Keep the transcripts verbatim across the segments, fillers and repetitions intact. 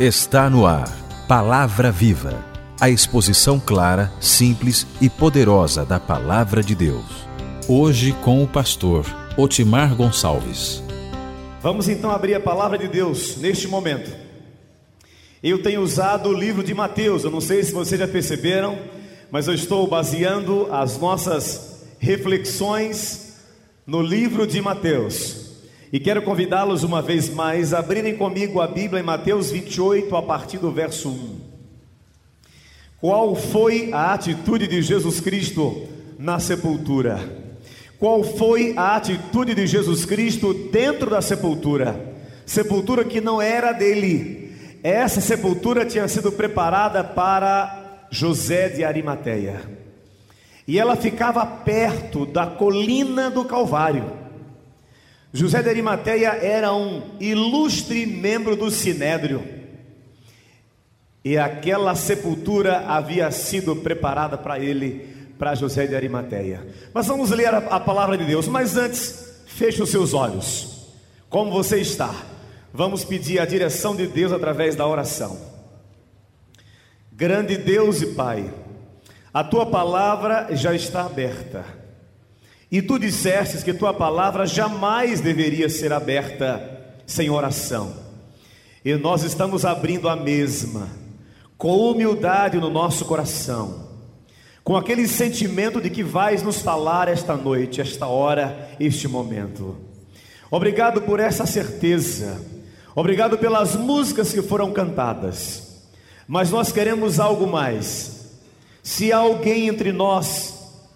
Está no ar, Palavra Viva, a exposição clara, simples e poderosa da Palavra de Deus. Hoje com o pastor Otimar Gonçalves. Vamos então abrir a Palavra de Deus neste momento. Eu tenho usado o livro de Mateus, eu não sei se vocês já perceberam, mas eu estou baseando as nossas reflexões no livro de Mateus. E quero convidá-los uma vez mais a abrirem comigo a Bíblia em Mateus vinte e oito, a partir do verso um. Qual foi a atitude de Jesus Cristo na sepultura? Qual foi a atitude de Jesus Cristo dentro da sepultura? Sepultura que não era dele. Essa sepultura tinha sido preparada para José de Arimateia. E ela ficava perto da colina do Calvário. José de Arimateia era um ilustre membro do Sinédrio, e aquela sepultura havia sido preparada para ele, para José de Arimateia. Mas vamos ler a, a palavra de Deus, mas antes, feche os seus olhos. Como você está? Vamos pedir a direção de Deus através da oração. Grande Deus e Pai, a tua palavra já está aberta. E tu dissestes que tua palavra jamais deveria ser aberta sem oração. E nós estamos abrindo a mesma, com humildade no nosso coração, com aquele sentimento de que vais nos falar esta noite, esta hora, este momento. Obrigado por essa certeza, obrigado pelas músicas que foram cantadas, mas nós queremos algo mais. Se há alguém entre nós,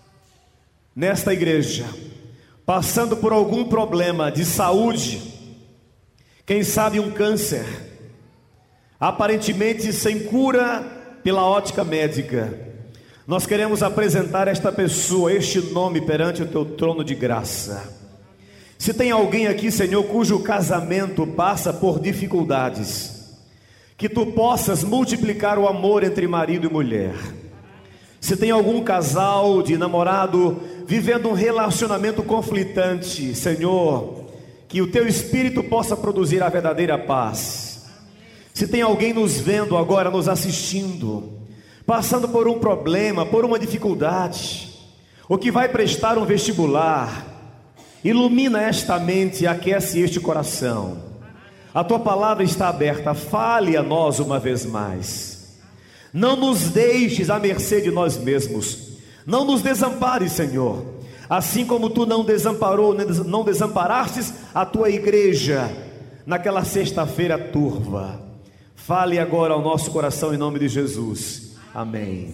nesta igreja, passando por algum problema de saúde, quem sabe um câncer, aparentemente sem cura pela ótica médica, nós queremos apresentar esta pessoa, este nome perante o teu trono de graça. Se tem alguém aqui, Senhor, cujo casamento passa por dificuldades, que tu possas multiplicar o amor entre marido e mulher. Se tem algum casal de namorado vivendo um relacionamento conflitante, Senhor, que o teu Espírito possa produzir a verdadeira paz. Se tem alguém nos vendo agora, nos assistindo, passando por um problema, por uma dificuldade, ou que vai prestar um vestibular, ilumina esta mente e aquece este coração. A tua palavra está aberta, fale a nós uma vez mais. Não nos deixes à mercê de nós mesmos. Não nos desampares, Senhor. Assim como tu não desamparou, não desamparastes a tua igreja naquela sexta-feira turva. Fale agora ao nosso coração em nome de Jesus. Amém.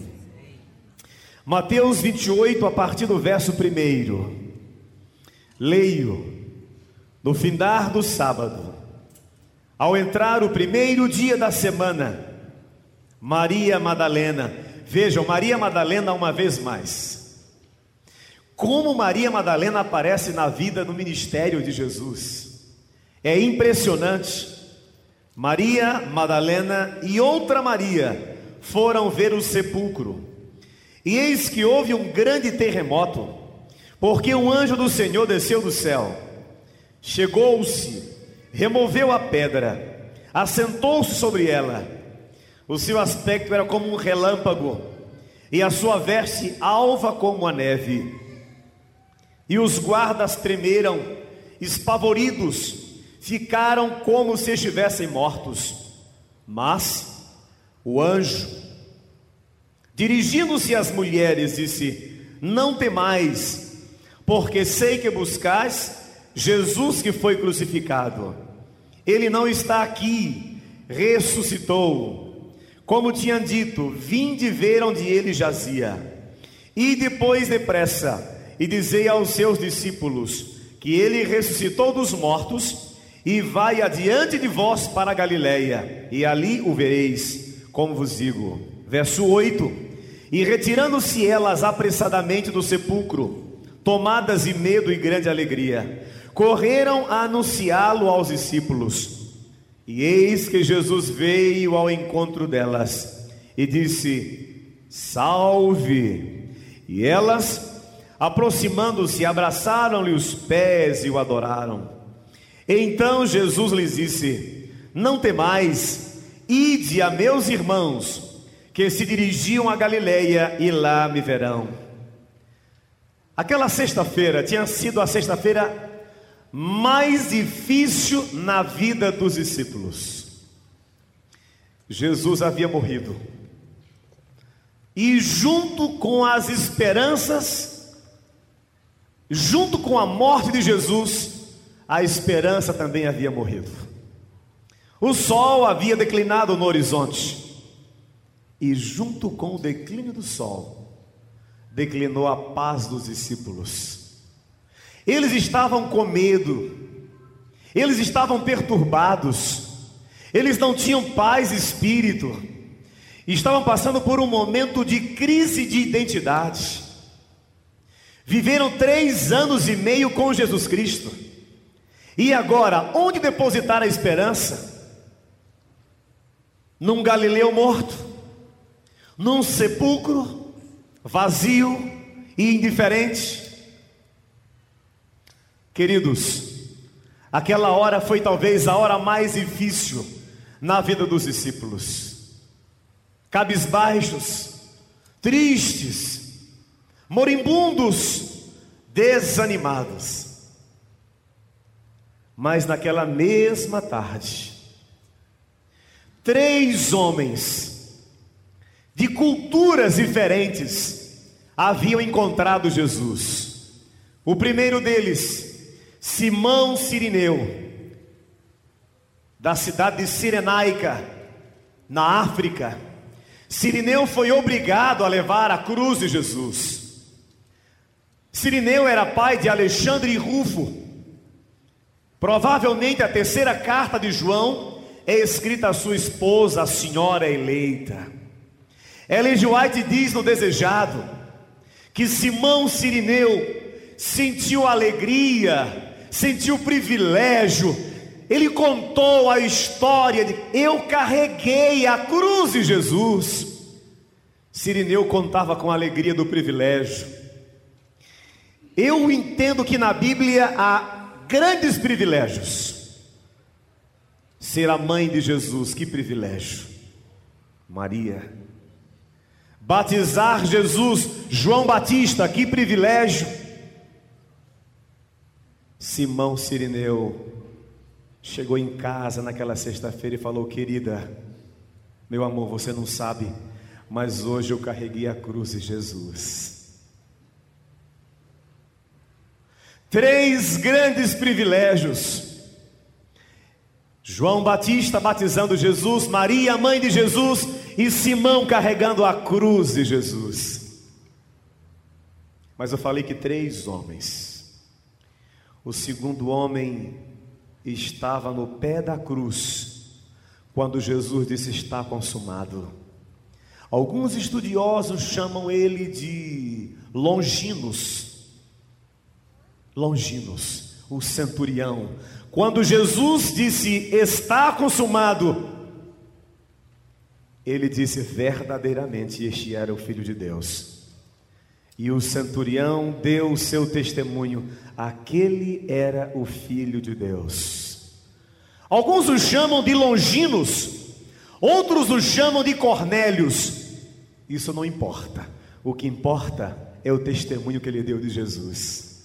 Mateus vinte e oito, a partir do verso primeiro. Leio. No findar do sábado, ao entrar o primeiro dia da semana, Maria Madalena, vejam, Maria Madalena uma vez mais. Como Maria Madalena aparece na vida, no ministério de Jesus, é impressionante. Maria Madalena e outra Maria foram ver o sepulcro, e eis que houve um grande terremoto, porque um anjo do Senhor desceu do céu, chegou-se, removeu a pedra, assentou-se sobre ela. O seu aspecto era como um relâmpago, e a sua veste alva como a neve. E os guardas tremeram, espavoridos, ficaram como se estivessem mortos. Mas o anjo, dirigindo-se às mulheres, disse: não temais, porque sei que buscais Jesus que foi crucificado. Ele não está aqui, ressuscitou. Como tinham dito, vinde ver onde ele jazia. E depois depressa, e dizei aos seus discípulos, que ele ressuscitou dos mortos, e vai adiante de vós para a Galileia, e ali o vereis, como vos digo. Verso oito. E retirando-se elas apressadamente do sepulcro, tomadas de medo e grande alegria, correram a anunciá-lo aos discípulos. E eis que Jesus veio ao encontro delas e disse: salve! E elas, aproximando-se, abraçaram-lhe os pés e o adoraram. Então Jesus lhes disse: não temais, ide a meus irmãos, que se dirigiam a Galileia, e lá me verão. Aquela sexta-feira tinha sido a sexta-feira mais difícil na vida dos discípulos. Jesus havia morrido, e junto com as esperanças, junto com a morte de Jesus, a esperança também havia morrido. O sol havia declinado no horizonte, e junto com o declínio do sol, declinou a paz dos discípulos. Eles estavam com medo, eles estavam perturbados, eles não tinham paz de espírito, estavam passando por um momento de crise de identidade. Viveram três anos e meio com Jesus Cristo, e agora, onde depositar a esperança? Num Galileu morto, num sepulcro vazio e indiferente. Queridos, aquela hora foi talvez a hora mais difícil na vida dos discípulos. Cabisbaixos, tristes, moribundos, desanimados. Mas naquela mesma tarde, três homens de culturas diferentes haviam encontrado Jesus. O primeiro deles, Simão Cirineu, da cidade de Cirenaica, na África. Cirineu foi obrigado a levar a cruz de Jesus. Cirineu era pai de Alexandre e Rufo. Provavelmente a terceira carta de João é escrita à sua esposa, a senhora eleita. Ellen G. White diz no Desejado que Simão Cirineu sentiu alegria, sentiu privilégio. Ele contou a história de: eu carreguei a cruz de Jesus. Cirineu contava com a alegria do privilégio. Eu entendo que na Bíblia há grandes privilégios. Ser a mãe de Jesus, que privilégio. Maria. Batizar Jesus, João Batista, que privilégio. Simão Cirineu chegou em casa naquela sexta-feira e falou: querida, meu amor, você não sabe, mas hoje eu carreguei a cruz de Jesus. Três grandes privilégios: João Batista batizando Jesus, Maria, mãe de Jesus, e Simão carregando a cruz de Jesus. Mas eu falei que três homens. O segundo homem estava no pé da cruz quando Jesus disse: está consumado. Alguns estudiosos chamam ele de Longinos. Longinos, o centurião. Quando Jesus disse: está consumado, ele disse: verdadeiramente este era o Filho de Deus. E o centurião deu o seu testemunho: aquele era o Filho de Deus. Alguns os chamam de Longinos, outros os chamam de Cornélios. Isso não importa. O que importa é o testemunho que ele deu de Jesus.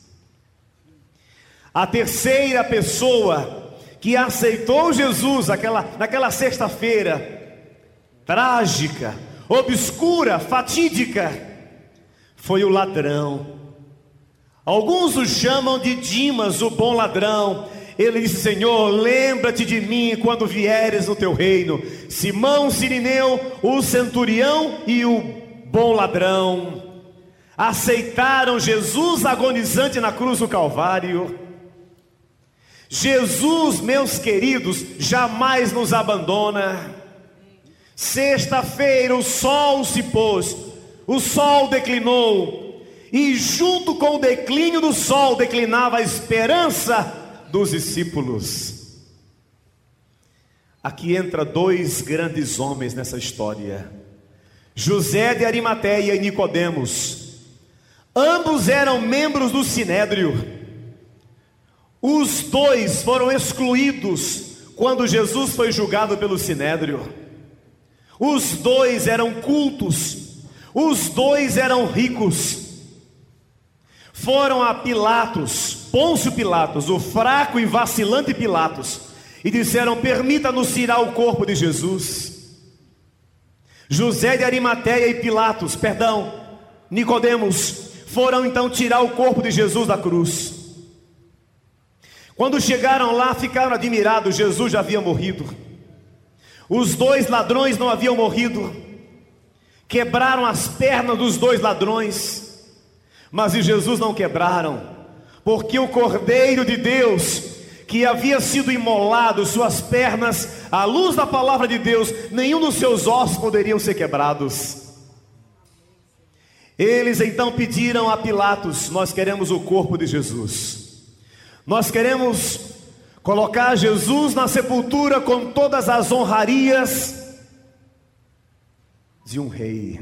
A terceira pessoa que aceitou Jesus naquela, naquela sexta-feira trágica, obscura, fatídica, foi o ladrão. Alguns o chamam de Dimas, o bom ladrão. Ele disse: Senhor, lembra-te de mim quando vieres no teu reino. Simão Cirineu, o centurião e o bom ladrão aceitaram Jesus agonizante na cruz do Calvário. Jesus, meus queridos, jamais nos abandona. Sexta-feira o sol se pôs, o sol declinou, e junto com o declínio do sol declinava a esperança dos discípulos. Aqui entra dois grandes homens nessa história: José de Arimateia e Nicodemos. Ambos eram membros do Sinédrio. Os dois foram excluídos quando Jesus foi julgado pelo Sinédrio. Os dois eram cultos, os dois eram ricos. Foram a Pilatos, Pôncio Pilatos, o fraco e vacilante Pilatos, e disseram: permita-nos tirar o corpo de Jesus. José de Arimateia e Pilatos, perdão, Nicodemos, foram então tirar o corpo de Jesus da cruz. Quando chegaram lá, ficaram admirados. Jesus já havia morrido. Os dois ladrões não haviam morrido. Quebraram as pernas dos dois ladrões, mas de Jesus não quebraram, porque o Cordeiro de Deus, que havia sido imolado, suas pernas, à luz da palavra de Deus, nenhum dos seus ossos poderiam ser quebrados. Eles então pediram a Pilatos: nós queremos o corpo de Jesus, nós queremos colocar Jesus na sepultura com todas as honrarias de um rei.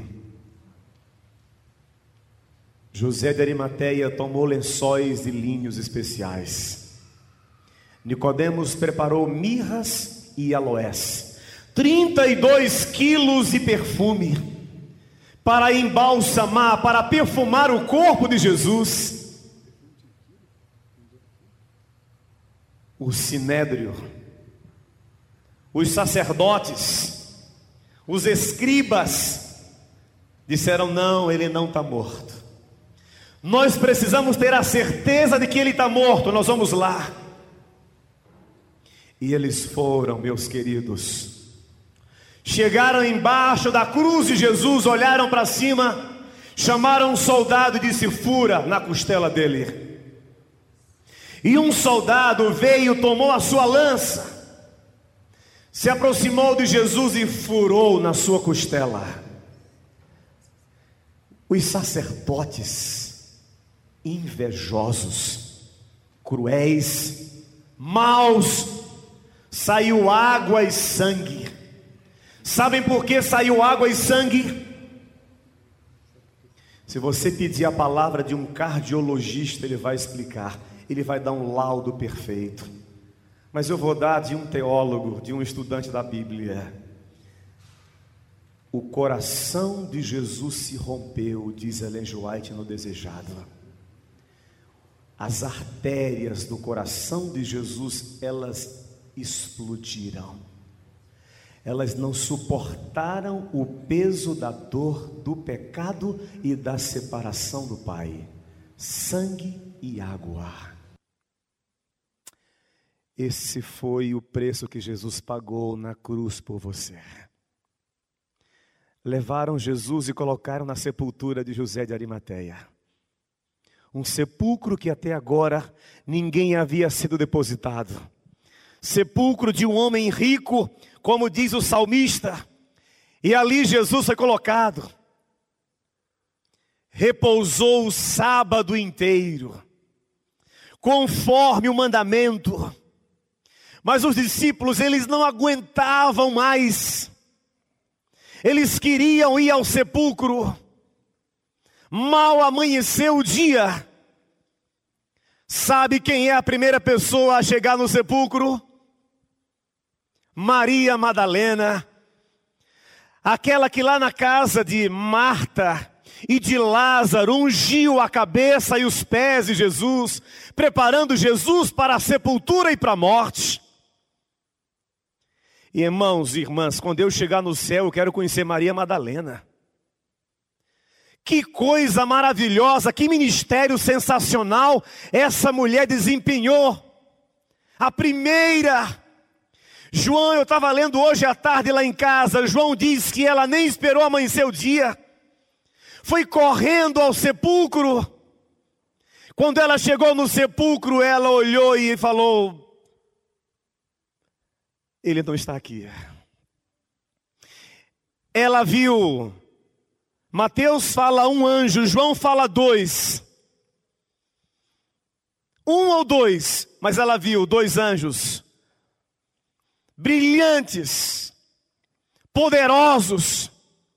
José de Arimateia tomou lençóis de linhos especiais. Nicodemos preparou mirras e aloés, trinta e dois quilos de perfume, para embalsamar, para perfumar o corpo de Jesus. O sinédrio, os sacerdotes, os escribas disseram: não, ele não está morto. Nós precisamos ter a certeza de que ele está morto. Nós vamos lá. E eles foram, meus queridos. Chegaram embaixo da cruz de Jesus, olharam para cima, chamaram um soldado e disse: fura na costela dele. E um soldado veio, tomou a sua lança, se aproximou de Jesus e furou na sua costela. Os sacerdotes, invejosos, cruéis, maus, saiu água e sangue. Sabem por que saiu água e sangue? Se você pedir a palavra de um cardiologista, ele vai explicar, ele vai dar um laudo perfeito. Mas eu vou dar de um teólogo, de um estudante da Bíblia. O coração de Jesus se rompeu, diz Ellen G. White no Desejado. As artérias do coração de Jesus, elas explodiram. Elas não suportaram o peso da dor, do pecado e da separação do Pai. Sangue e água. Esse foi o preço que Jesus pagou na cruz por você. Levaram Jesus e colocaram na sepultura de José de Arimateia. Um sepulcro que até agora ninguém havia sido depositado. Sepulcro de um homem rico, como diz o salmista. E ali Jesus foi colocado. Repousou o sábado inteiro, conforme o mandamento. Mas os discípulos, eles não aguentavam mais. Eles queriam ir ao sepulcro. Mal amanheceu o dia. Sabe quem é a primeira pessoa a chegar no sepulcro? Maria Madalena. Aquela que lá na casa de Marta e de Lázaro ungiu a cabeça e os pés de Jesus, preparando Jesus para a sepultura e para a morte. E irmãos e irmãs, quando eu chegar no céu, eu quero conhecer Maria Madalena. Que coisa maravilhosa, que ministério sensacional essa mulher desempenhou. A primeira. João, eu estava lendo hoje à tarde lá em casa, João diz que ela nem esperou amanhecer o dia. Foi correndo ao sepulcro. Quando ela chegou no sepulcro, ela olhou e falou: ele não está aqui. Ela viu, Mateus fala um anjo, João fala dois. Um ou dois, mas ela viu dois anjos. Brilhantes, poderosos.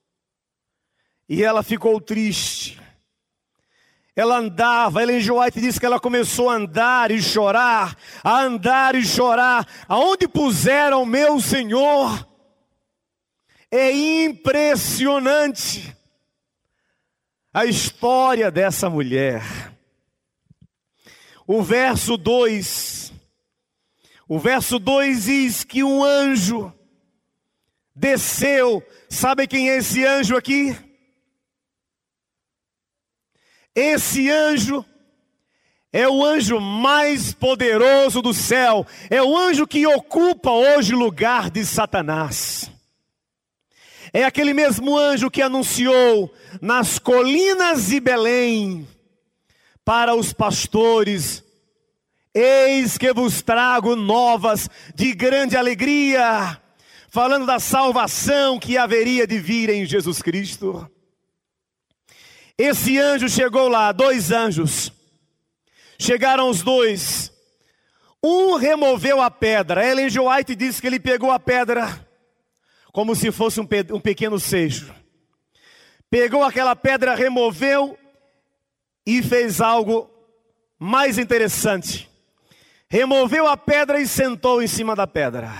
E ela ficou triste. Ela andava, Ellen G. White diz que ela começou a andar e chorar, a andar e chorar. Aonde puseram meu Senhor? É impressionante a história dessa mulher. O verso dois, o verso dois diz que um anjo desceu. Sabe quem é esse anjo aqui? Esse anjo é o anjo mais poderoso do céu. É o anjo que ocupa hoje o lugar de Satanás. É aquele mesmo anjo que anunciou nas colinas de Belém para os pastores: eis que vos trago novas de grande alegria, falando da salvação que haveria de vir em Jesus Cristo. Esse anjo chegou lá, dois anjos. Chegaram os dois. Um removeu a pedra. Ellen G. White diz que ele pegou a pedra como se fosse um, pe- um pequeno sejo. Pegou aquela pedra, removeu e fez algo mais interessante. Removeu a pedra e sentou em cima da pedra.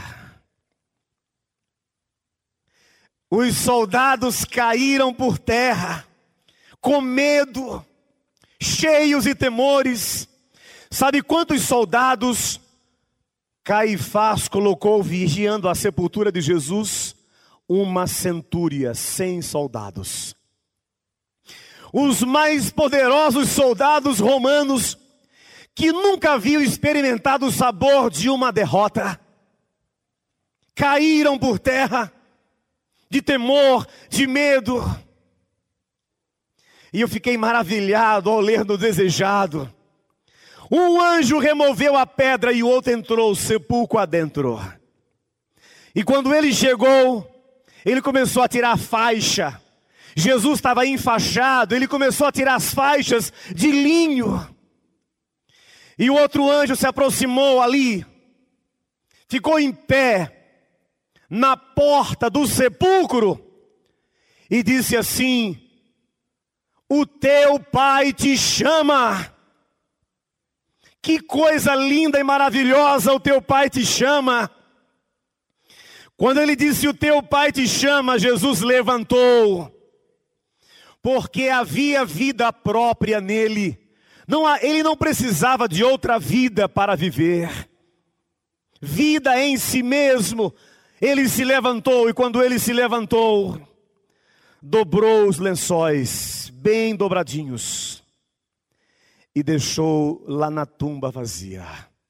Os soldados caíram por terra, com medo, cheios de temores. Sabe quantos soldados Caifás colocou vigiando a sepultura de Jesus? Uma centúria, cem soldados. Os mais poderosos soldados romanos, que nunca haviam experimentado o sabor de uma derrota, caíram por terra, de temor, de medo. E eu fiquei maravilhado ao ler no Desejado. Um anjo removeu a pedra e o outro entrou sepulcro adentro. E quando ele chegou, ele começou a tirar a faixa. Jesus estava enfaixado, ele começou a tirar as faixas de linho. E o outro anjo se aproximou ali, ficou em pé, na porta do sepulcro, e disse assim: o teu pai te chama. Que coisa linda e maravilhosa, o teu pai te chama. Quando ele disse o teu pai te chama, Jesus levantou, porque havia vida própria nele. Não, ele não precisava de outra vida para viver. Vida em si mesmo. Ele se levantou, e quando ele se levantou, dobrou os lençóis, bem dobradinhos, e deixou lá na tumba vazia.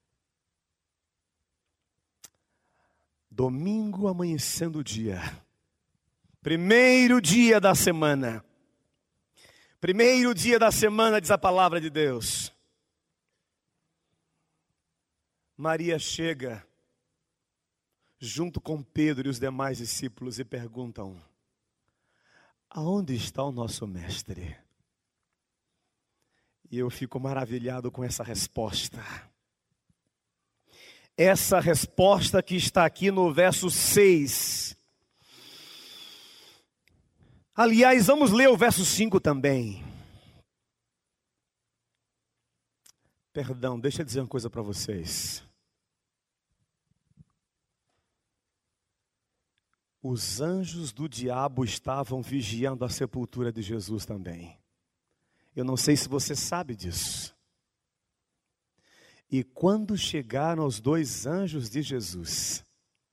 Domingo amanhecendo o dia, primeiro dia da semana, primeiro dia da semana, diz a palavra de Deus. Maria chega junto com Pedro e os demais discípulos e perguntam: aonde está o nosso mestre? E eu fico maravilhado com essa resposta. Essa resposta que está aqui no verso seis. Aliás, vamos ler o verso cinco também. Perdão, deixa eu dizer uma coisa para vocês. Os anjos do diabo estavam vigiando a sepultura de Jesus também. Eu não sei se você sabe disso. E quando chegaram os dois anjos de Jesus,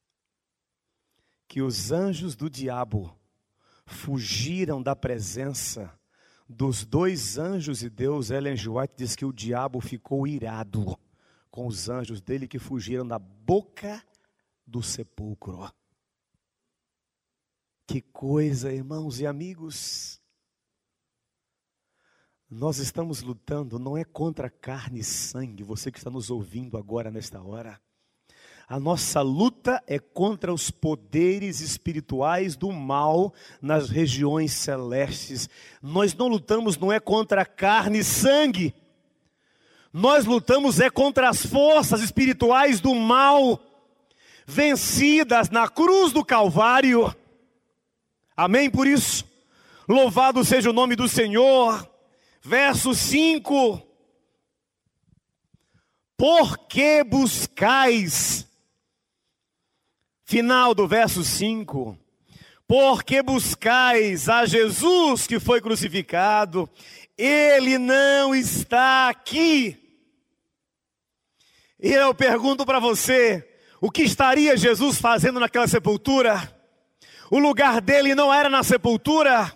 que os anjos do diabo fugiram da presença dos dois anjos de Deus, Ellen G. White diz que o diabo ficou irado com os anjos dele que fugiram da boca do sepulcro. Que coisa, irmãos e amigos. Nós estamos lutando, não é contra carne e sangue, você que está nos ouvindo agora nesta hora. A nossa luta é contra os poderes espirituais do mal nas regiões celestes. Nós não lutamos, não é contra carne e sangue. Nós lutamos é contra as forças espirituais do mal, vencidas na cruz do Calvário. Amém por isso? Louvado seja o nome do Senhor. Verso cinco. Por que buscais? Final do verso cinco. porque buscais a Jesus que foi crucificado, ele não está aqui. E eu pergunto para você, o que estaria Jesus fazendo naquela sepultura? O lugar dele não era na sepultura?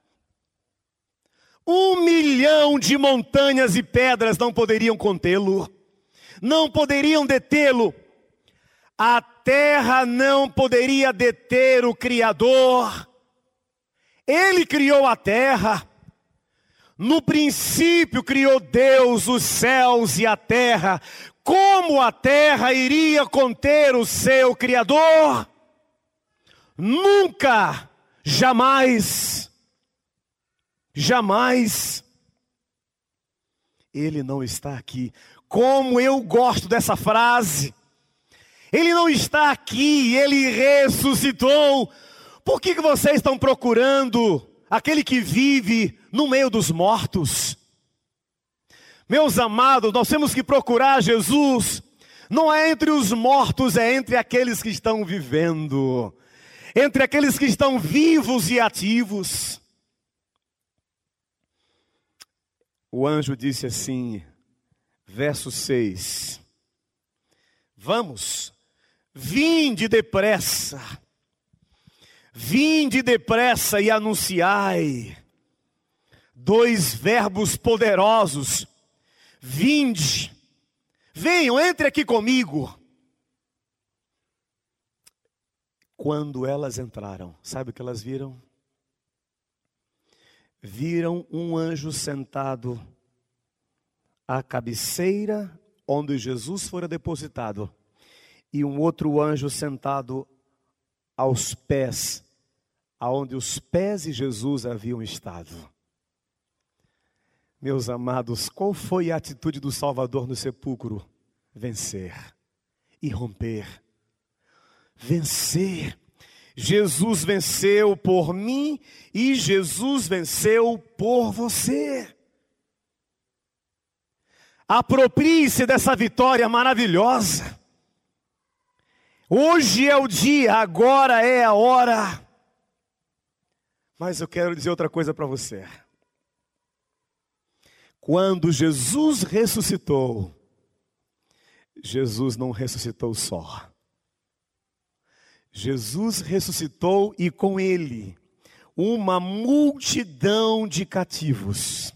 Um milhão de montanhas e pedras não poderiam contê-lo, não poderiam detê-lo. A terra não poderia deter o Criador. Ele criou a terra. No princípio criou Deus os céus e a terra. Como a terra iria conter o seu Criador? Nunca, jamais, jamais. Ele não está aqui. Como eu gosto dessa frase. Ele não está aqui, ele ressuscitou. Por que que vocês estão procurando aquele que vive no meio dos mortos? Meus amados, nós temos que procurar Jesus. Não é entre os mortos, é entre aqueles que estão vivendo. Entre aqueles que estão vivos e ativos. O anjo disse assim, verso seis. Vamos, vinde depressa. Vinde depressa e anunciai. Dois verbos poderosos. Vinde, venham, entre aqui comigo. Quando elas entraram, sabe o que elas viram? Viram um anjo sentado à cabeceira onde Jesus fora depositado, e um outro anjo sentado aos pés, aonde os pés de Jesus haviam estado. Meus amados, qual foi a atitude do Salvador no sepulcro? Vencer e romper. Vencer. Jesus venceu por mim e Jesus venceu por você. Aproprie-se dessa vitória maravilhosa. Hoje é o dia, agora é a hora. Mas eu quero dizer outra coisa para você. Quando Jesus ressuscitou, Jesus não ressuscitou só. Jesus ressuscitou e com ele uma multidão de cativos.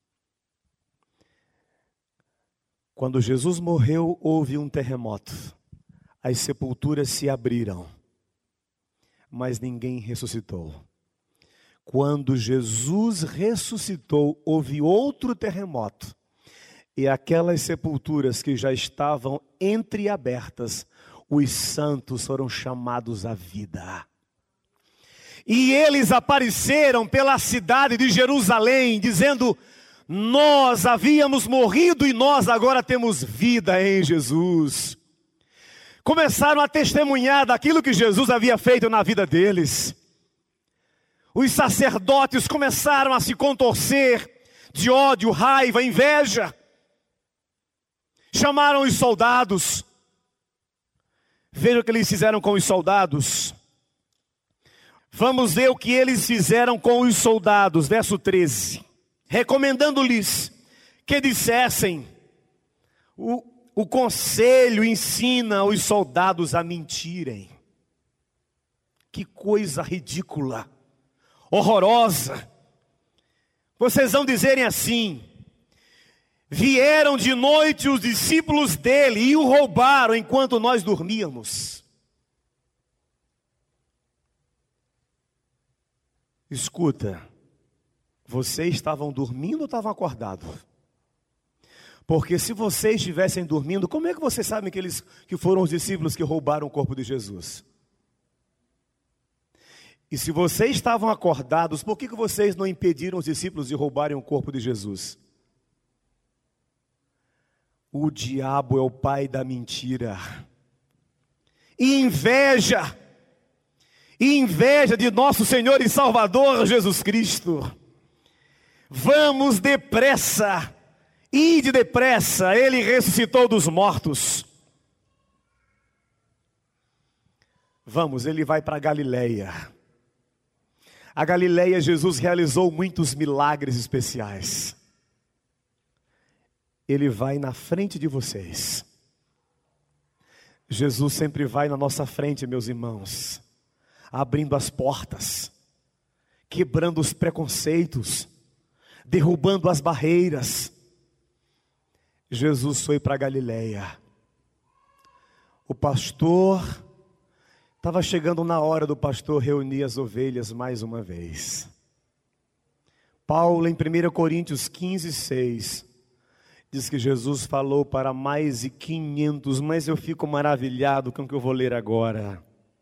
Quando Jesus morreu, houve um terremoto. As sepulturas se abriram, mas ninguém ressuscitou. Quando Jesus ressuscitou, houve outro terremoto. E aquelas sepulturas que já estavam entreabertas, os santos foram chamados à vida. E eles apareceram pela cidade de Jerusalém, dizendo: nós havíamos morrido e nós agora temos vida em Jesus. Começaram a testemunhar daquilo que Jesus havia feito na vida deles. Os sacerdotes começaram a se contorcer de ódio, raiva, inveja. Chamaram os soldados. Veja o que eles fizeram com os soldados. Vamos ver o que eles fizeram com os soldados, verso treze. Recomendando-lhes que dissessem, o, o conselho ensina os soldados a mentirem. Que coisa ridícula, horrorosa. Vocês vão dizerem assim: vieram de noite os discípulos dele e o roubaram enquanto nós dormíamos. Escuta, vocês estavam dormindo ou estavam acordados? Porque se vocês estivessem dormindo, como é que vocês sabem que, eles, que foram os discípulos que roubaram o corpo de Jesus? E se vocês estavam acordados, por que, que vocês não impediram os discípulos de roubarem o corpo de Jesus? O diabo é o pai da mentira. E inveja. E inveja de nosso Senhor e Salvador Jesus Cristo. Vamos depressa. Ide depressa. Ele ressuscitou dos mortos. Vamos, ele vai para Galileia. A Galileia, Jesus realizou muitos milagres especiais. Ele vai na frente de vocês. Jesus sempre vai na nossa frente, meus irmãos, abrindo as portas, quebrando os preconceitos, derrubando as barreiras. Jesus foi para a Galileia. O pastor, estava chegando na hora do pastor reunir as ovelhas mais uma vez. Paulo, em primeira Coríntios quinze, seis, diz que Jesus falou para mais de quinhentos, mas eu fico maravilhado com o que eu vou ler agora.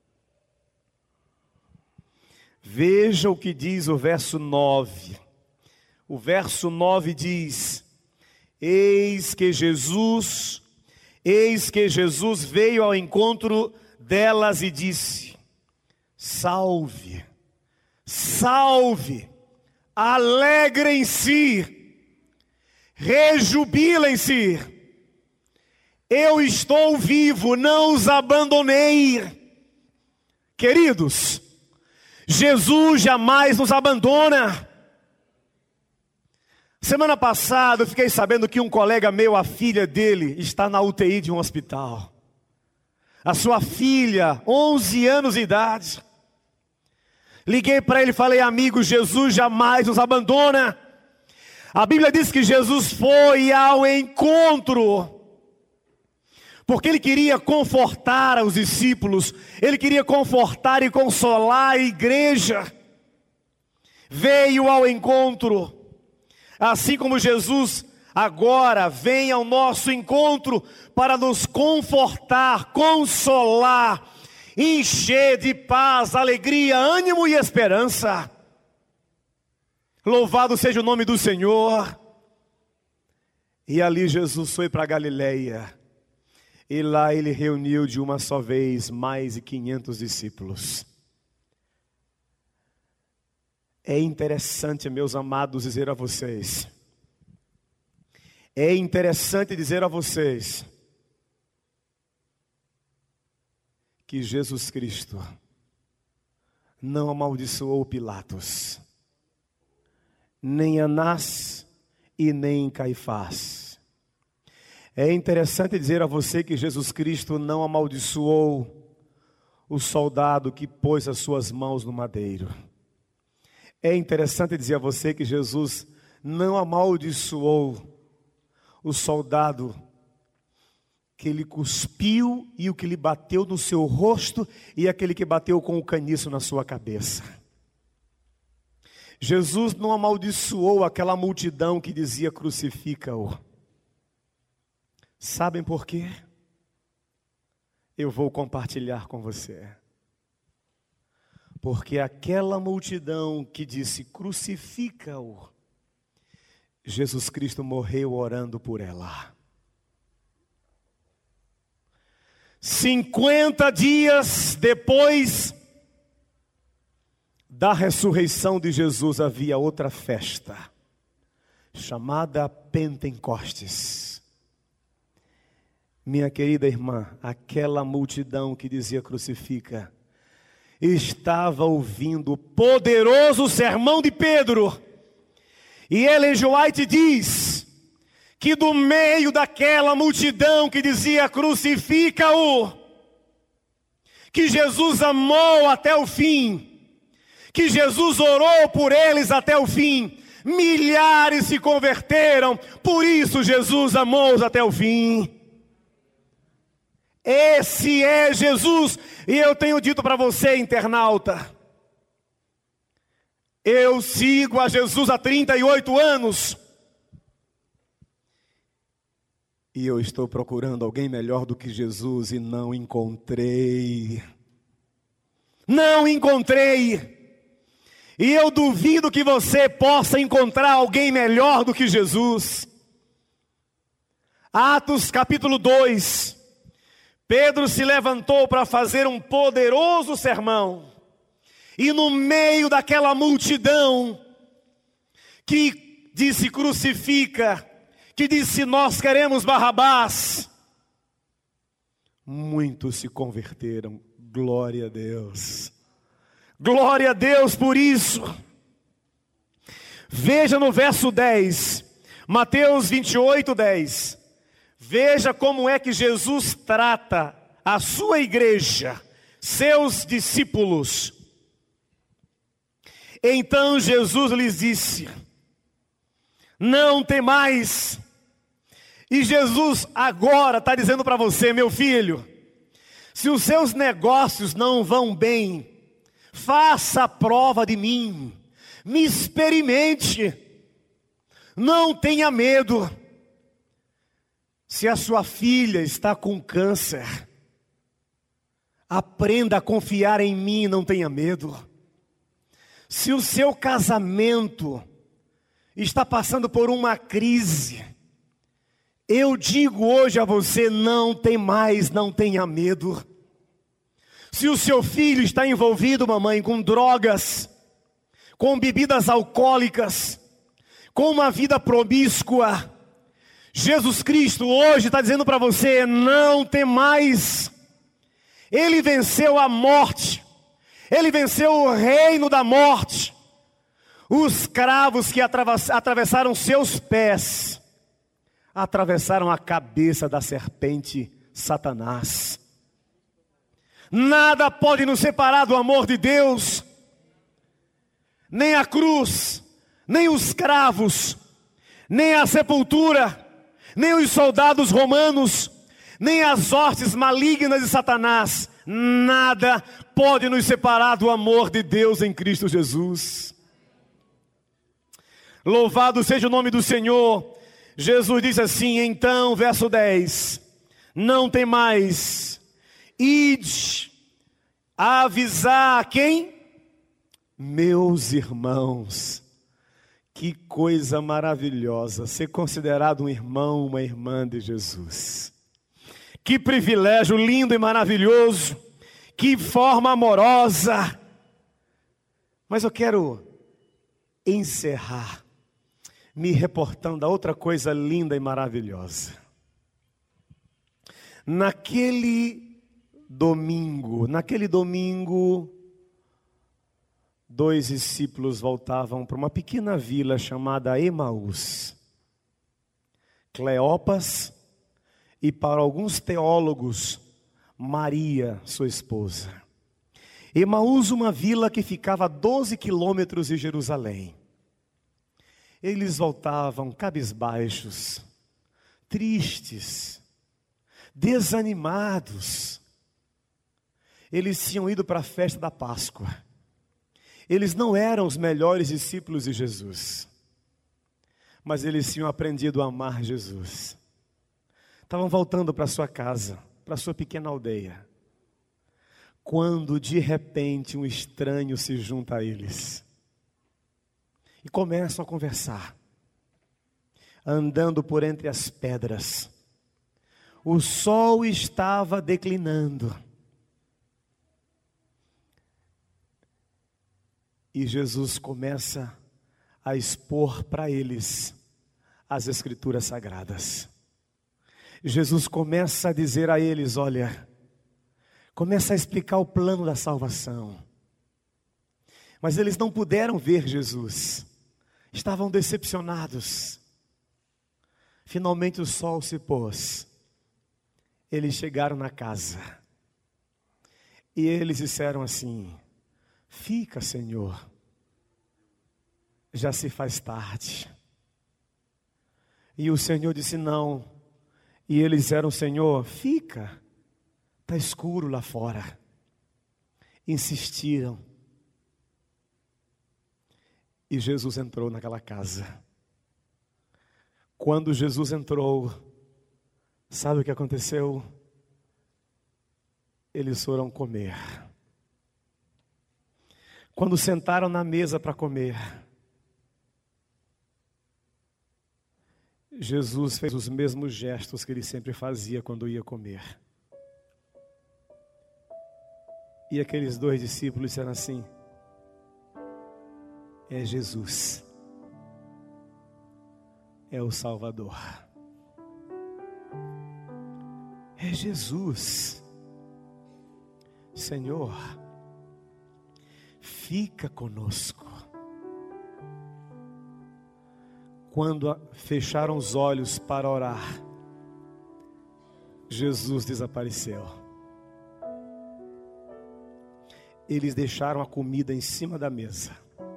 Veja o que diz o verso nove. O verso nove diz: Eis que Jesus, eis que Jesus veio ao encontro delas e disse: Salve, salve, alegrem-se, rejubilem-se, eu estou vivo, não os abandonei. Queridos, Jesus jamais nos abandona. Semana passada eu fiquei sabendo que um colega meu, a filha dele, está na U T I de um hospital. A sua filha, onze anos de idade. Liguei para ele e falei: amigo, Jesus jamais nos abandona. A Bíblia diz que Jesus foi ao encontro, porque Ele queria confortar os discípulos, Ele queria confortar e consolar a igreja. Veio ao encontro. Assim como Jesus agora vem ao nosso encontro para nos confortar, consolar, encher de paz, alegria, ânimo e esperança. Louvado seja o nome do Senhor. E ali Jesus foi para a Galileia. E lá Ele reuniu de uma só vez mais de quinhentos discípulos. É interessante, meus amados, dizer a vocês. É interessante dizer a vocês que Jesus Cristo não amaldiçoou Pilatos, nem Anás e nem Caifás. É interessante dizer a você que Jesus Cristo não amaldiçoou o soldado que pôs as suas mãos no madeiro. É interessante dizer a você que Jesus não amaldiçoou o soldado que lhe cuspiu e o que lhe bateu no seu rosto e aquele que bateu com o caniço na sua cabeça. Jesus não amaldiçoou aquela multidão que dizia: crucifica-o. Sabem por quê? Eu vou compartilhar com você. Porque aquela multidão que disse: crucifica-o, Jesus Cristo morreu orando por ela. cinquenta dias depois da ressurreição de Jesus, havia outra festa, chamada Pentecostes. Minha querida irmã, aquela multidão que dizia: crucifica, estava ouvindo o poderoso sermão de Pedro. E Ellen G. White diz que do meio daquela multidão que dizia: crucifica-o, que Jesus amou até o fim, que Jesus orou por eles até o fim, milhares se converteram, por isso Jesus amou-os até o fim. Esse é Jesus. E eu tenho dito para você, internauta, eu sigo a Jesus há trinta e oito anos. E eu estou procurando alguém melhor do que Jesus e não encontrei. Não encontrei. E eu duvido que você possa encontrar alguém melhor do que Jesus. Atos capítulo dois. Pedro se levantou para fazer um poderoso sermão. E no meio daquela multidão que disse: crucifica, que disse: nós queremos Barrabás, muitos se converteram. Glória a Deus. Glória a Deus por isso. Veja no verso dez, Mateus vinte e oito, dez. Veja como é que Jesus trata a sua igreja, seus discípulos. Então Jesus lhes disse: não temais. E Jesus agora está dizendo para você, meu filho, se os seus negócios não vão bem, faça a prova de mim, me experimente, não tenha medo. Se a sua filha está com câncer, aprenda a confiar em mim, não tenha medo. Se o seu casamento está passando por uma crise, eu digo hoje a você, não tem mais, não tenha medo. Se o seu filho está envolvido, mamãe, com drogas, com bebidas alcoólicas, com uma vida promíscua, Jesus Cristo hoje está dizendo para você, não tem mais. Ele venceu a morte, Ele venceu o reino da morte. Os cravos que atravessaram seus pés, atravessaram a cabeça da serpente Satanás. Nada pode nos separar do amor de Deus, nem a cruz, nem os cravos, nem a sepultura, nem os soldados romanos, nem as hostes malignas de Satanás. Nada pode nos separar do amor de Deus em Cristo Jesus. Louvado seja o nome do Senhor. Jesus diz assim, então, verso dez, não tem mais, ide avisar a quem? Meus irmãos. Que coisa maravilhosa ser considerado um irmão, uma irmã de Jesus. Que privilégio lindo e maravilhoso, que forma amorosa. Mas eu quero encerrar me reportando a outra coisa linda e maravilhosa. Naquele domingo, naquele domingo, dois discípulos voltavam para uma pequena vila chamada Emaús. Cleopas e, para alguns teólogos, Maria, sua esposa. Emaús, uma vila que ficava a doze quilômetros de Jerusalém. Eles voltavam cabisbaixos, tristes, desanimados. Eles tinham ido para a festa da Páscoa. Eles não eram os melhores discípulos de Jesus, mas eles tinham aprendido a amar Jesus. Estavam voltando para sua casa, para sua pequena aldeia, quando de repente um estranho se junta a eles e começam a conversar, andando por entre as pedras. O sol estava declinando e Jesus começa a expor para eles as Escrituras Sagradas. Jesus começa a dizer a eles, olha, começa a explicar o plano da salvação. Mas eles não puderam ver Jesus, estavam decepcionados. Finalmente o sol se pôs, eles chegaram na casa, e eles disseram assim, fica, Senhor, já se faz tarde. E o Senhor disse não, e eles disseram, Senhor, fica, está escuro lá fora. Insistiram. E Jesus entrou naquela casa. Quando Jesus entrou, sabe o que aconteceu? Eles foram comer. Quando sentaram na mesa para comer, Jesus fez os mesmos gestos que ele sempre fazia quando ia comer. E aqueles dois discípulos disseram assim, é Jesus, é o Salvador, é Jesus, Senhor, fica conosco. Quando fecharam os olhos para orar, Jesus desapareceu. Eles deixaram a comida em cima da mesa.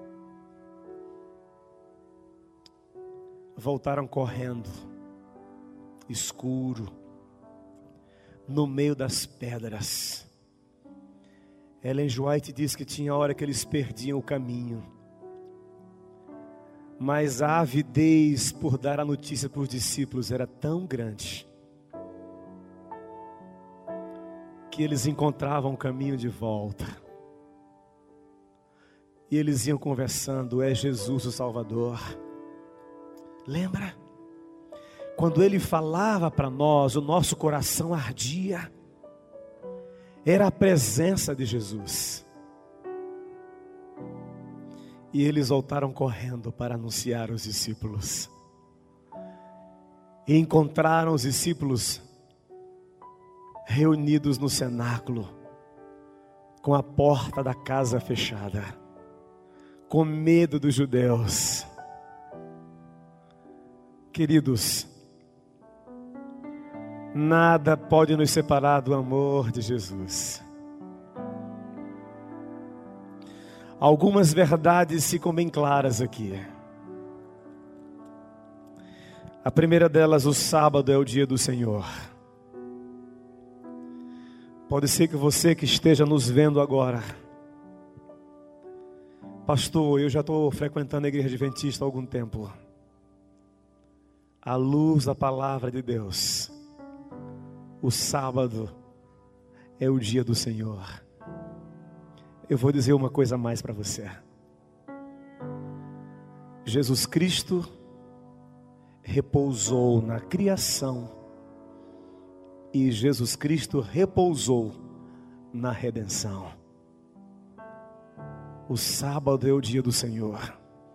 Voltaram correndo, escuro, no meio das pedras. Ellen G. White diz que tinha hora que eles perdiam o caminho. Mas a avidez por dar a notícia para os discípulos era tão grande que eles encontravam o caminho de volta. E eles iam conversando: é Jesus o Salvador. Lembra? Quando ele falava para nós, o nosso coração ardia. Era a presença de Jesus. E eles voltaram correndo para anunciar aos discípulos. E encontraram os discípulos reunidos no cenáculo, com a porta da casa fechada, com medo dos judeus. Queridos, nada pode nos separar do amor de Jesus. Algumas verdades ficam bem claras aqui. A primeira delas, o sábado é o dia do Senhor. Pode ser que você que esteja nos vendo agora: pastor, eu já estou frequentando a igreja adventista há algum tempo. À luz da palavra de Deus, o sábado é o dia do Senhor. Eu vou dizer uma coisa a mais para você. Jesus Cristo repousou na criação e Jesus Cristo repousou na redenção. O sábado é o dia do Senhor.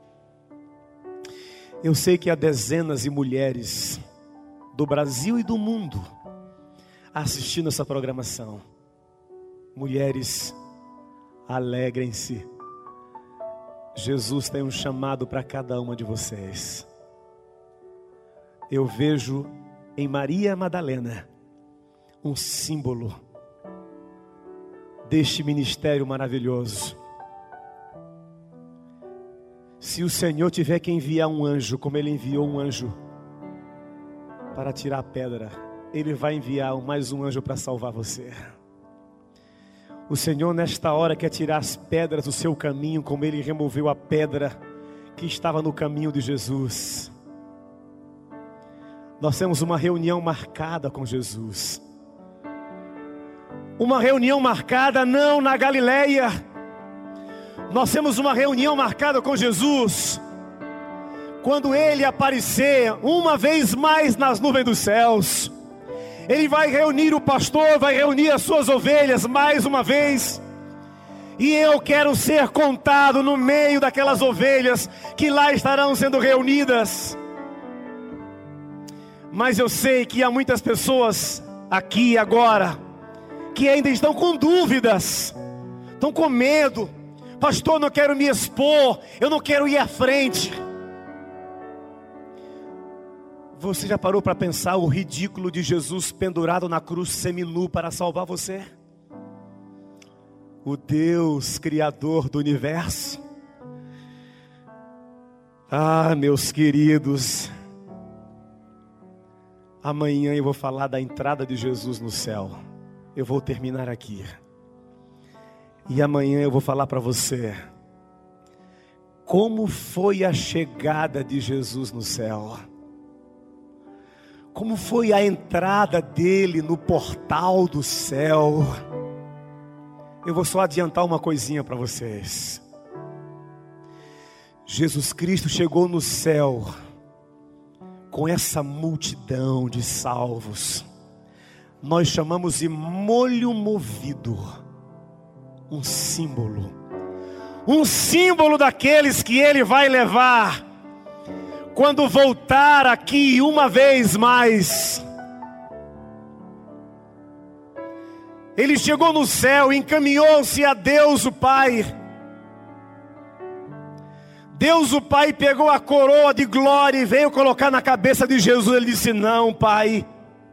Eu sei que há dezenas de mulheres do Brasil e do mundo assistindo essa programação. Mulheres, alegrem-se. Jesus tem um chamado para cada uma de vocês. Eu vejo em Maria Madalena um símbolo deste ministério maravilhoso. Se o Senhor tiver que enviar um anjo, como Ele enviou um anjo para tirar a pedra, Ele vai enviar mais um anjo para salvar você. O Senhor nesta hora quer tirar as pedras do seu caminho, como Ele removeu a pedra que estava no caminho de Jesus. Nós temos uma reunião marcada com Jesus. Uma reunião marcada não na Galileia. Nós temos uma reunião marcada com Jesus quando Ele aparecer uma vez mais nas nuvens dos céus. Ele vai reunir o pastor, vai reunir as suas ovelhas mais uma vez. E eu quero ser contado no meio daquelas ovelhas que lá estarão sendo reunidas. Mas eu sei que há muitas pessoas aqui e agora que ainda estão com dúvidas, estão com medo. Pastor, não quero me expor, eu não quero ir à frente. Você já parou para pensar o ridículo de Jesus pendurado na cruz seminu para salvar você? O Deus Criador do universo. Ah, meus queridos, amanhã eu vou falar da entrada de Jesus no céu. Eu vou terminar aqui. E amanhã eu vou falar para você como foi a chegada de Jesus no céu. Como foi a entrada dele no portal do céu. Eu vou só adiantar uma coisinha para vocês. Jesus Cristo chegou no céu com essa multidão de salvos. Nós chamamos de molho movido. Um símbolo, um símbolo daqueles que Ele vai levar quando voltar aqui uma vez mais. Ele chegou no céu, encaminhou-se a Deus o Pai, Deus o Pai pegou a coroa de glória e veio colocar na cabeça de Jesus. Ele disse: não, Pai,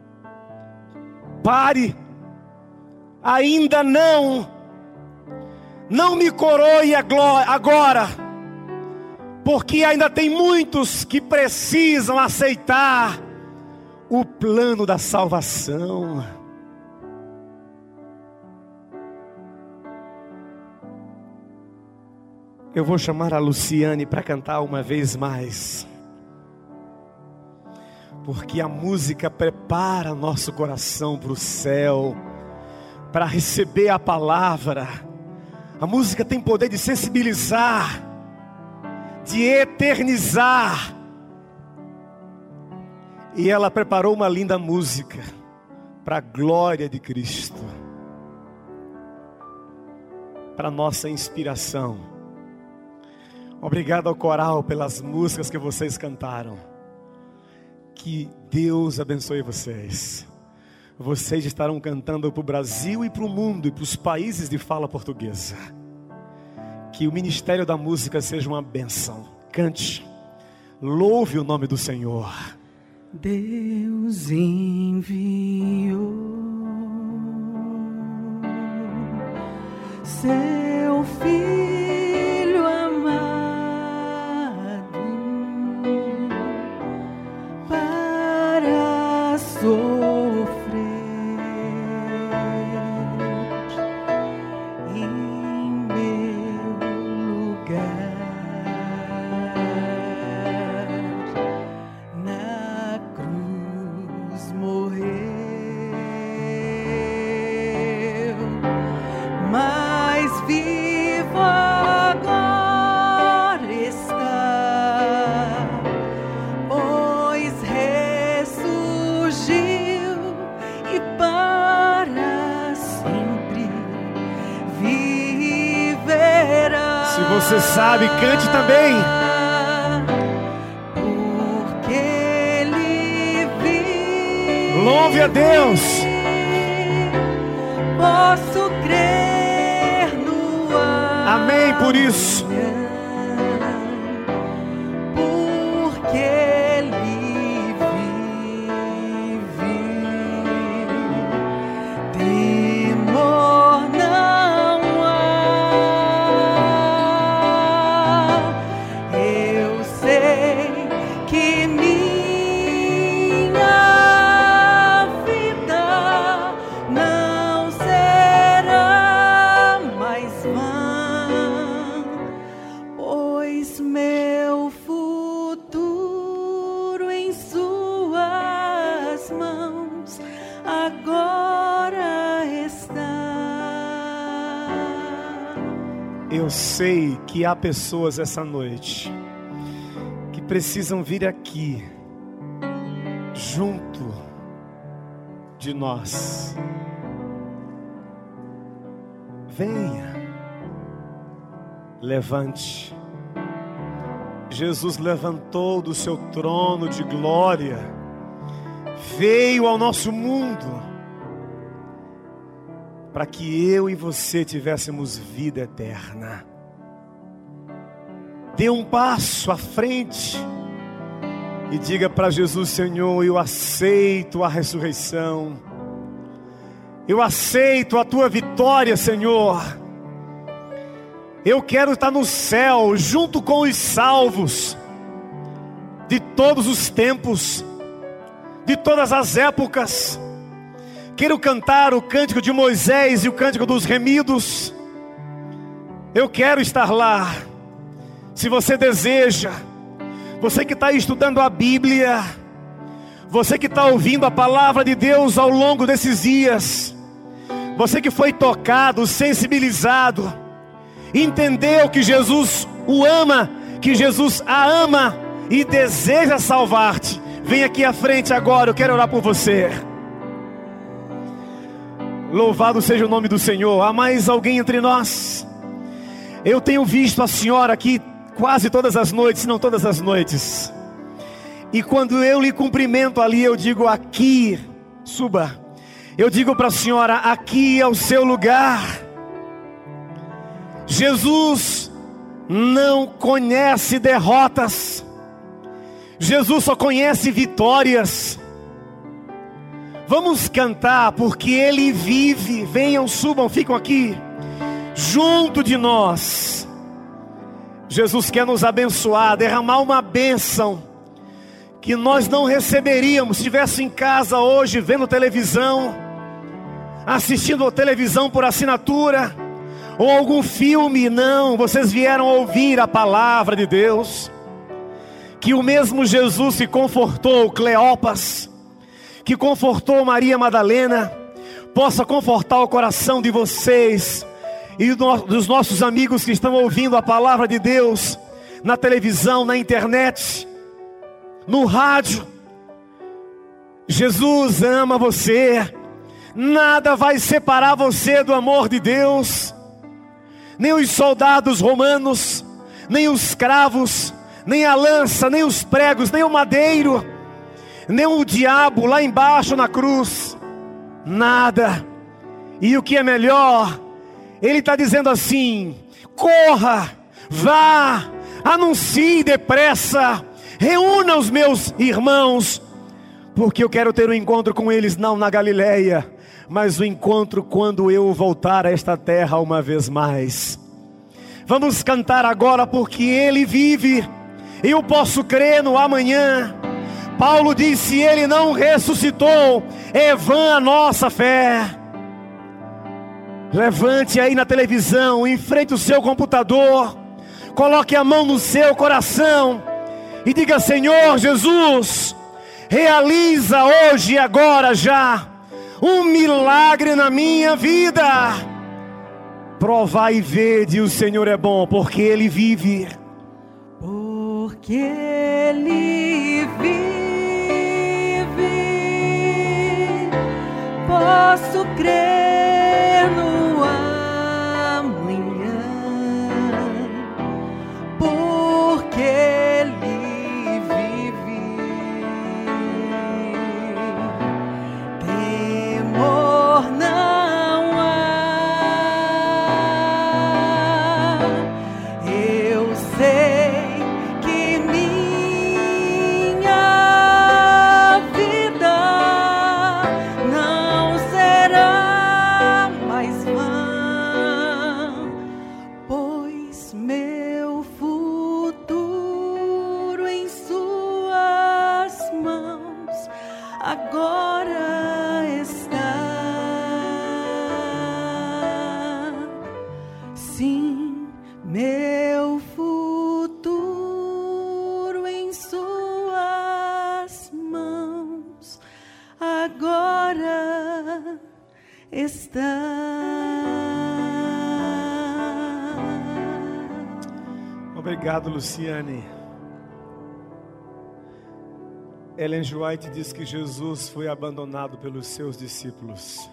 pare, ainda não, não me coroe a glória agora, porque ainda tem muitos que precisam aceitar o plano da salvação. Eu vou chamar a Luciane para cantar uma vez mais, porque a música prepara nosso coração para o céu, para receber a palavra. A música tem poder de sensibilizar, de eternizar. E ela preparou uma linda música para a glória de Cristo, para nossa inspiração. Obrigado ao coral pelas músicas que vocês cantaram. Que Deus abençoe vocês. Vocês estarão cantando para o Brasil e para o mundo e para os países de fala portuguesa. Que o ministério da música seja uma bênção. Cante, louve o nome do Senhor. Deus enviou seu Filho amado para sofrer em meu lugar. Na cruz morreu, mas vivo agora está, pois ressurgiu e para sempre viverá. Se você sabe, cante também. Porque ele vive, Louve a Deus. posso crer no Amém por isso. porque ele vive, temor não há. Eu sei que minha vida não será mais vã, pois meu futuro em suas mãos agora está. Eu sei que há pessoas essa noite que precisam vir aqui junto de nós. Venha, levante. Jesus levantou do seu trono de glória, veio ao nosso mundo para que eu e você tivéssemos vida eterna. Dê um passo à frente e diga para Jesus: Senhor, eu aceito a ressurreição, eu aceito a tua vitória, Senhor. Eu quero estar no céu junto com os salvos de todos os tempos, de todas as épocas. Quero cantar o cântico de Moisés e o cântico dos remidos. Eu quero estar lá. Se você deseja, você que está estudando a Bíblia, você que está ouvindo a palavra de Deus ao longo desses dias, você que foi tocado, sensibilizado, entendeu que Jesus o ama, que Jesus a ama e deseja salvar-te, vem aqui à frente agora, eu quero orar por você. Louvado seja o nome do Senhor. Há mais alguém entre nós? Eu tenho visto a senhora aqui quase todas as noites, se não todas as noites, e quando eu lhe cumprimento ali, eu digo: aqui, suba. Eu digo para a senhora: aqui é o seu lugar. Jesus não conhece derrotas. Jesus só conhece vitórias. Vamos cantar porque Ele vive. Venham, subam, ficam aqui junto de nós. Jesus quer nos abençoar, derramar uma bênção que nós não receberíamos se estivesse em casa hoje vendo televisão, assistindo a televisão por assinatura, ou algum filme. Não, vocês vieram ouvir a palavra de Deus. Que o mesmo Jesus que confortou Cleopas, que confortou Maria Madalena, possa confortar o coração de vocês e dos nossos amigos que estão ouvindo a palavra de Deus na televisão, na internet, no rádio. Jesus ama você. Nada vai separar você do amor de Deus. Nem os soldados romanos, nem os escravos, nem a lança, nem os pregos, nem o madeiro, nem o diabo lá embaixo na cruz. Nada. E o que é melhor, Ele está dizendo assim: corra, vá, anuncie depressa, reúna os meus irmãos, porque eu quero ter um encontro com eles, não na Galileia, mas o encontro quando eu voltar a esta terra uma vez mais. Vamos cantar agora porque Ele vive. Eu posso crer no amanhã. Paulo disse: se Ele não ressuscitou, é vã a nossa fé. Levante aí na televisão, enfrente o seu computador, coloque a mão no seu coração e diga: Senhor Jesus, realiza hoje e agora já um milagre na minha vida. Provai e vede, o Senhor é bom, porque Ele vive. Porque Ele vive, posso crer no amanhã, porque Ele vive, temor não há. Eu sei agora está. Sim, meu futuro em suas mãos agora está. Obrigado, Luciane. Ellen G. White diz que Jesus foi abandonado pelos seus discípulos.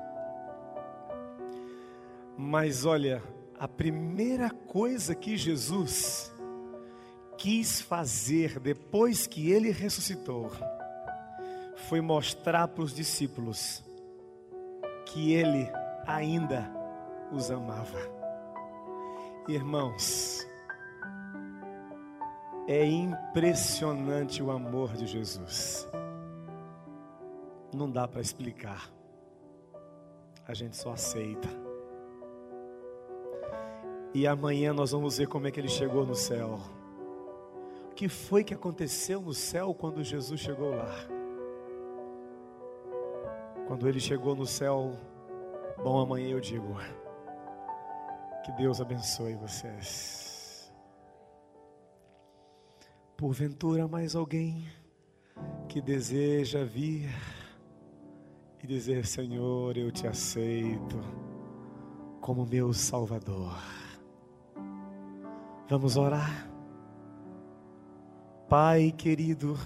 Mas olha, a primeira coisa que Jesus quis fazer depois que Ele ressuscitou foi mostrar para os discípulos que Ele ainda os amava. Irmãos, é impressionante o amor de Jesus. Não dá para explicar. A gente só aceita. E amanhã nós vamos ver como é que Ele chegou no céu. O que foi que aconteceu no céu quando Jesus chegou lá? Quando Ele chegou no céu, bom, amanhã eu digo. Que Deus abençoe vocês. Porventura mais alguém que deseja vir e dizer: Senhor, eu te aceito como meu Salvador. Vamos orar. Pai querido,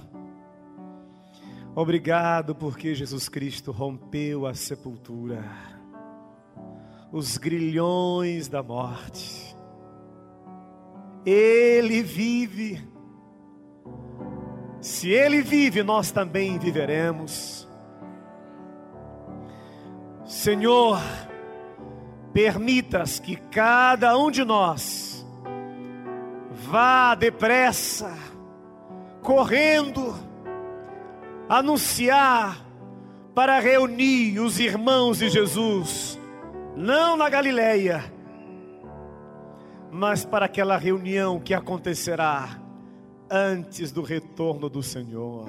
obrigado porque Jesus Cristo rompeu a sepultura, os grilhões da morte. Ele vive. Se Ele vive, nós também viveremos. Senhor, permitas que cada um de nós vá depressa, correndo, anunciar para reunir os irmãos de Jesus, não na Galileia, mas para aquela reunião que acontecerá antes do retorno do Senhor.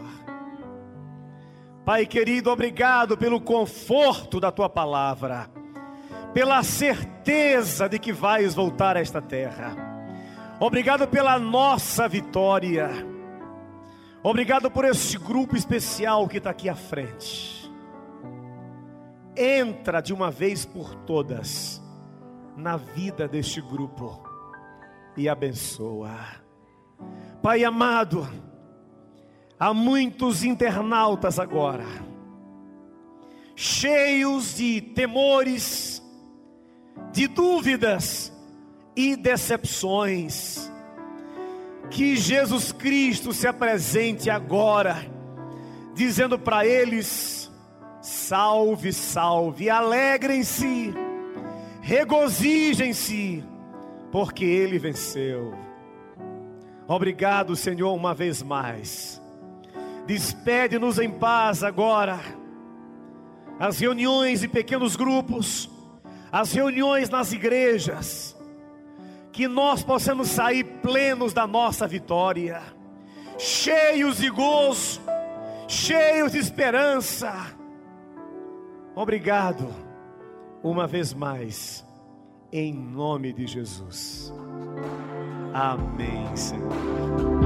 Pai querido, obrigado pelo conforto da Tua palavra, pela certeza de que vais voltar a esta terra. Obrigado pela nossa vitória. Obrigado por este grupo especial que está aqui à frente. Entra de uma vez por todas na vida deste grupo e abençoa. Pai amado, há muitos internautas agora, cheios de temores, de dúvidas e decepções. Que Jesus Cristo se apresente agora, dizendo para eles: salve, salve, alegrem-se, regozijem-se, porque Ele venceu. Obrigado, Senhor, uma vez mais. Despede-nos em paz agora. As reuniões em pequenos grupos, as reuniões nas igrejas, que nós possamos sair plenos da nossa vitória, cheios de gozo, cheios de esperança. Obrigado, uma vez mais, em nome de Jesus. Amém, Senhor.